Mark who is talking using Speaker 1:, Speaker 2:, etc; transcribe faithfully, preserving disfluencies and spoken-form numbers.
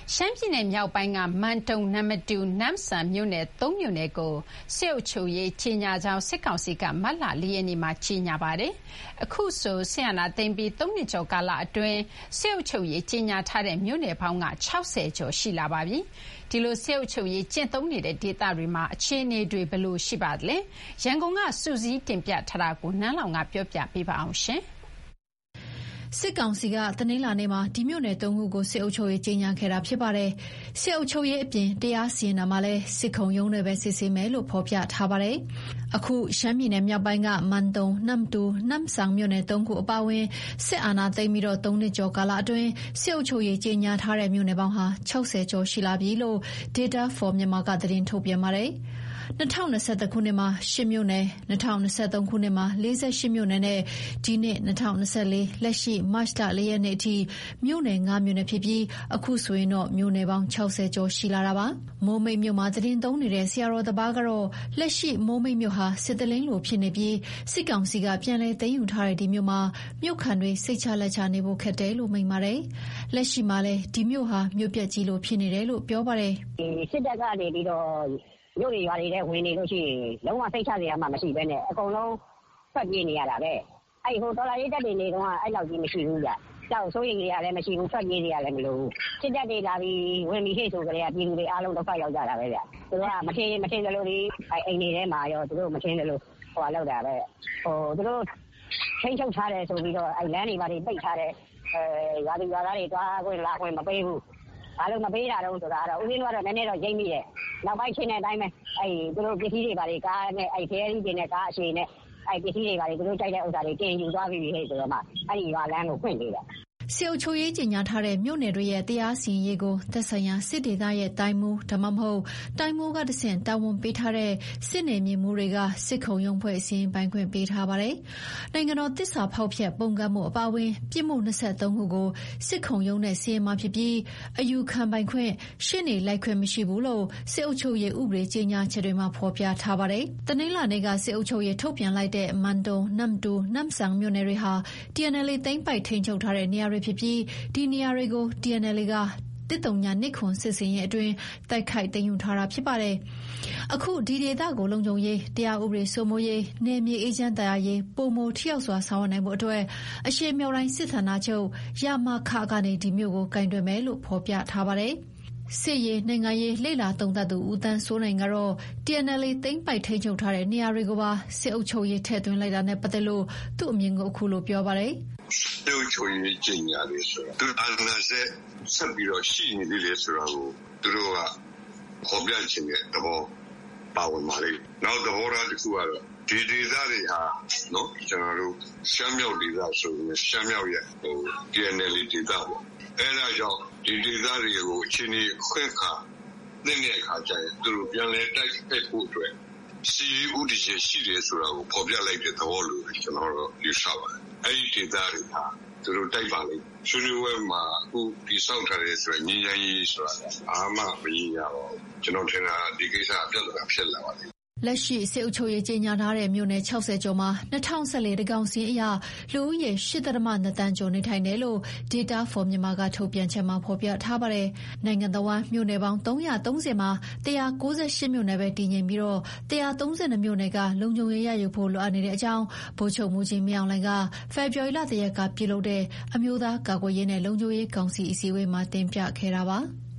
Speaker 1: ရှမ်းပြည်နယ်မြောက်ပိုင်းကမန်တုံနမတူနမ်ဆန်မြို့နယ်သုံးမြို့နယ်ကိုစစ်အုပ်ချုပ်ရေးကြီးညာကြောင်းစစ်ကောင်စီကမတ်လ၄ရက်နေ့မှာကြီးညာပါတယ်။အခုဆိုဆရာနာသိမ့်ပြီးသုံးနှစ်ကျော်ကာလအတွင်းစစ်အုပ်ချုပ်ရေးကြီးညာထားတဲ့မြို့နယ်ပေါင်းက၆၀ကျော်ရှိလာပါပြီ။ဒီလိုစစ်အုပ်ချုပ်ရေးကျင့်သုံးနေတဲ့ဒေသတွေမှာအခြေအနေတွေဘယ်လိုရှိပါသလဲ။ရန်ကုန်ကစုစည်းတင်ပြထားတာကိုနန်းလောင်ကပြောပြပေးပါအောင်ရှင်။
Speaker 2: စစ်ကောင်စီကတနင်္လာနေ့မှာဒီမြို့နယ်သုံးခုကိုစစ်အုပ်ချုပ်ရေးကြီးညာခဲ့တာဖြစ်ပါတယ်။စစ်အုပ်ချုပ်ရေးအပြင်တရားစီရင်တာမှာလည်းစစ်ခုံရုံးတွေပဲစစ်ဆေးမယ်လို့ဖော်ပြထားပါတယ်။အခုရှမ်းပြည်နယ်မြောက်ပိုင်းကမန်တုံနမ်တူနမ်ဆန်မြို့နယ်သုံးခုအပါအဝင်စစ်အာဏာသိမ်းပြီးတော့သုံးနှစ်ကျော်ကာလအတွင်းစစ်အုပ်ချုပ်ရေးကြီးညာထားတဲ့မြို့နယ်ပေါင်းဟာ၆၀ကျော်ရှိလာပြီလို့ Data for Myanmar ကသတင်းထုတ်ပြန်ပါတယ်။၂၀၂၁ခုနှစ်မှာ၈မြို့နယ်၂၀၂၃ခုနှစ်မှာ၄၈မြို့နယ်နဲ့ဒီနှစ်၂၀၂၄လက်ရှိမတ်လ၄ရက်နေ့အထိမြို့နယ်၅မြို့နယ်ဖြစ်ပြီးအခုဆိုရင်တော့မြို့နယ်ပေါင်း၆၀ကျော်ရှိလာတာပါမိုးမိတ်မြို့မှာသတင်းသုံးနေတဲ့ဆရာတော်တပါးကတော့လက်ရှိမိုးမိတ်မြို့ဟာစစ်တလင်းလိုဖြစ်နေပြီးစစ်ကောင်စီကပြန်လည်သိမ်းယူထားတဲ့ဒီမြို့မှာမြို့ခံတွေစိတ်ချလက်ချနေဖို့ခက်တယ်လို့မိန့်ပါတယ်လက်ရှိမှာလည်းဒီမြို့ဟာမြို့ပြက်ကြီးလိုဖြစ်နေတယ်လို့ပြောပါတယ်
Speaker 3: စစ်တပ်ကနေပြီးတော့မြို့တွေရွာတွေထဲဝင်နေလို့ရှိရင်လုံးဝစိတ်ချစရာမှမရှိဘဲနဲ့အကုန်လုံးဖက်ပြေးနေရတာပဲအဲ့ဟိုဒေါ်လာရေးတက်တွေနေတော့အဲ့လောက်ကြီးမရှိဘူးကြကြောက်စိုးရိမ်ကြရလည်းမရှိဘူးဖက်ပြေးကြရလည်းမလိုဘူးစစ်တပ်တွေလာပြီးဝင်ပြီးဟိတ်ဆိုကြရပြည်သူတွေအားလုံးတော့ဖက်ရောက်ကြတာပဲဗျသူတို့ကမထင်မထင်ကြလို့ဒီအိမ်တွေထဲမှာရောသူတို့မထင်ကြလို့ဟိုလောက်တာပဲဟိုသူတို့ချင်းချုပ်ထားတယ်ဆိုပြီးတော့အဲ့လမ်းတွေပါတွေပိတ်ထားတယ်အဲရွာသူရွာသားတွေတွားခွင့်လာခွင့်မပေးဘူးဘာလို့မပေးတာတော့ဆိုတာတော့ဦးစင်းတို့ကတော့နည်းနည်းတော့ရိမ့်မိတယ်နောက်ပိုင်းချင်းတဲ့အတိုင်းပဲအဲ့သူတို့ပစ္စည်းတွေပါတွေကားနဲ့အဲ့ဖဲရီတွေနဲ့ကားအရှိနဲ့အဲ့ပစ္စည်းတွေပါတွေသူတို့ကြိုက်တဲ့ဥစ္စာတွေတင်ယူသွားပြီးပြီဟဲ့ဆိုတော့မှအဲ့ဒီရွာလမ်းကိုဖွင့်ပေးတယ်
Speaker 2: စစ်အုပ်ချုပ်ရေးကြီးညာထားတဲ့မြို့နယ်တွေရဲ့တရားစီရင်ရေးကိုသက်ဆိုင်ရာစစ်ဒေသရဲ့တိုင်းမှုဒါမှမဟုတ်တိုင်းမှုကတဆင့်တာဝန်ပေးထားတဲ့စစ်နယ်မြေမှုတွေကစစ်ခုံရုံးဖွဲ့အစည်းပိုင်းခွင့်ပေးထားပါတယ်။နိုင်ငံတော်သစ္စာဖောက်ဖျက်ပုံကန့်မှုအပါအဝင်ပြစ်မှု၂၃ခုကိုစစ်ခုံရုံးနဲ့စီရင်မှာဖြစ်ပြီးအယူခံပိုင်ခွင့်ရှင်းနေလိုက်ခွင့်မရှိဘူးလို့စစ်အုပ်ချုပ်ရေးဥပဒေကြီးညာချက်တွေမှာဖော်ပြထားပါတယ်။တနင်္လာနေ့ကစစ်အုပ်ချုပ်ရေးထုတ်ပြန်လိုက်တဲ့မန်တုံနမ်တူနမ်ဆန်မြို့နယ်တွေဟာ T N L A သိမ်းပိုက်ထိန်းချုပ်ထားတဲ့နေရာဖြစ်ပြီးဒီနေရာတွေကို T N L A ကတစ်တုံညာနစ်ခွန်စစ်စင်ရဲ့အတွင်းတိုက်ခိုက်သိမ်းယူထားတာဖြစ်ပါတယ်။အခုဒီဒေသကိုလုံခြုံရေးတရားဥပဒေစိုးမိုးရေးနယ်မြေအေဂျင့်တရားရေးပုံမထိရောက်စွာဆောင်ရွက်နိုင်ဖို့အတွက်အရှေ့မြောက်တိုင်းစစ်ဌာနချုပ်ရမခကနေဒီမြို့ကိုကင်တွယ်မယ်လို့ဖော်ပြထားပါတယ်။စစ်ရေးနိုင်ငံရေးလှိလာတုံသက်သူဦးတန်းစိုးနိုင်ကတော့ T N L A သိမ်းပိုက်ထိန်းချုပ်ထားတဲ့နေရာတွေကိုပါစစ်အုပ်ချုပ်ရေးထည့်သွင်းလိုက်တာနဲ့ပတ်သက်လို့သူ့အမြင်ကိုအခုလိုပြောပါတယ်
Speaker 4: ။တို့ချိုရေးကျင်ရတယ်ဆိုတာသူအနာဆက်ဆက်ပြီးတော့ရှိနေသေးတယ်ဆိုတာကိုသူတို့ကခေါ်ပြချင်တဲ့သဘောပါဝင်ပါလေနောက်သဘောထားတစ်ခုကတော့ဒီဒေသတွေဟာနော်ကျွန်တော်တို့ရှမ်းမြောက်ဒေသဆိုရင်ရှမ်းမြောက်ရဲ့ဟို T N L A ဒေသပေါ့အဲဒါကြောင့်ဒီဒေသတွေကိုအချင်းကြီးခွင့်ခါနေတဲ့အခါကျရင်သူတို့ပြန်လဲတိုက်ဖက်ဖို့အတွက်စီဥတီရှိတယ်ဆိုတာကိုဖော်ပြလိုက်တဲ့သဘောလို့ကျွန်တော်တို့ယူဆပါတယ်အဲ့ဒီဒေသတွေဟာသူတို့တိုက်ပါလိမ့်ဆွေးနွေးပွဲမှာအခုဒီဆောက်ထားတဲ့ဆိုရင်ညီညာရေးဆိုတာအားမမရရတော့ကျွန်တော်ထင်တာဒီကိစ္စအပြတ်အဖြစ်လာပါလိမ့်
Speaker 2: လက်ရှိစစ်အုပ်ချုပ်ရေးကြီးညာထားတဲ့မြို့နယ်၆၀ကျော်မှာ၂၀၁၄တကောင်စီအရလူဦးရေ၈.၂တန်းကျော်နေထိုင်တယ်လို့ Data for Myanmar ကထုတ်ပြန်ချက်မှာဖော်ပြထားပါတယ်။နိုင်ငံတော်ဝန်မြို့နယ်ပေါင်း၃၃၀မှာ၁၉၈မြို့နယ်ပဲတည်ငြိမ်ပြီးတော့၁၃၂မြို့နယ်ကလုံခြုံရေးရယူဖို့လိုအပ်နေတဲ့အကြောင်းဗိုလ်ချုပ်မှူးကြီးမင်းအောင်လှိုင်ကဖေဖော်ဝါရီလတရက်ကပြုလုပ်တဲ့အမျိုးသားကာကွယ်ရေးနဲ့လုံခြုံရေးကောင်စီအစည်းအဝေးမှာတင်ပြခဲ့တာပါ။